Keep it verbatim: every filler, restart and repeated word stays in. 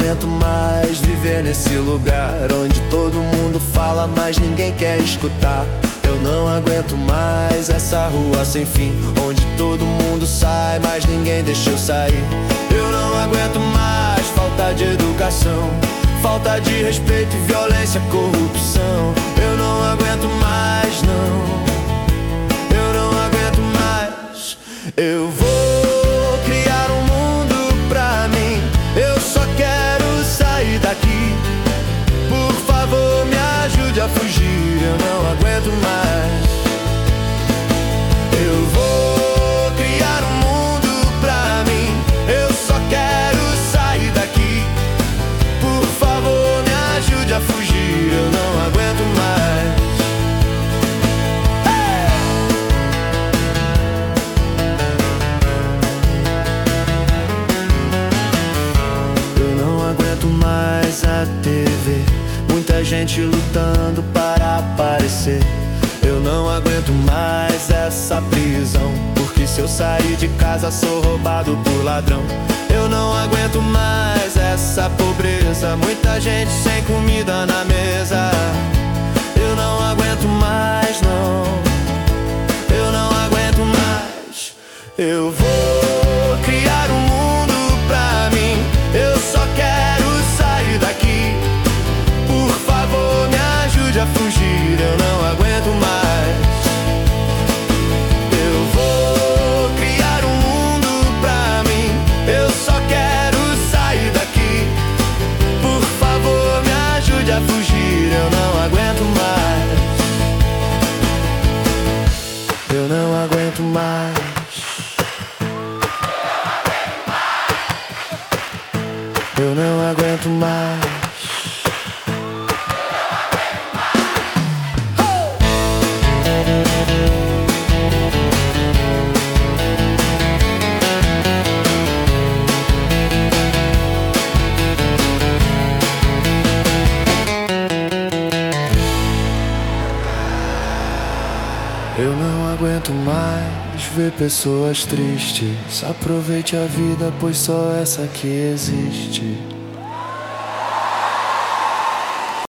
aguento mais viver nesse lugar onde todo mundo fala, mas ninguém quer escutar. Eu não aguento mais essa rua sem fim, onde todo mundo sai, mas ninguém deixa eu sair. Eu não aguento mais falta de educação, falta de respeito e violência, corrupção. Eu não aguento mais, não. Eu não aguento mais. Eu vou criar um mundo pra mim. Eu só quero sair daqui. Por favor, me ajude a fugir. Eu não aguento mais. Eu vou criar um mundo pra mim. Eu só quero sair daqui. Por favor, me ajude a fugir. Eu não aguento mais. Mais a T V, muita gente lutando para aparecer. Eu não aguento mais essa prisão, porque se eu sair de casa sou roubado por ladrão. Eu não aguento mais essa pobreza, muita gente sem comida na mesa. Eu não aguento mais, não. Eu não aguento mais. Eu vou criar um mundo pra mim. Eu só quero sair daqui. Por favor, me ajude a fugir. Eu não aguento mais. Eu vou criar um mundo pra mim. Eu só quero sair daqui. Por favor, me ajude a fugir. Eu não aguento mais. Eu não aguento mais. Eu não aguento mais. Eu não aguento mais ver pessoas tristes. Aproveite a vida, pois só essa que existe.